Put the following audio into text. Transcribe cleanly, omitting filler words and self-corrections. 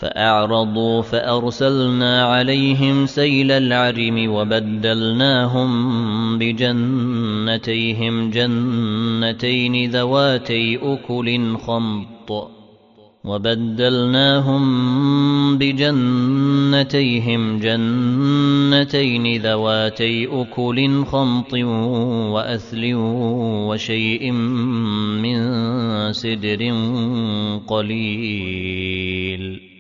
فأعرضوا فأرسلنا عليهم سيل العرم وبدلناهم جنتين ذواتي أكل خمط وأثل وشيء من سدر قليل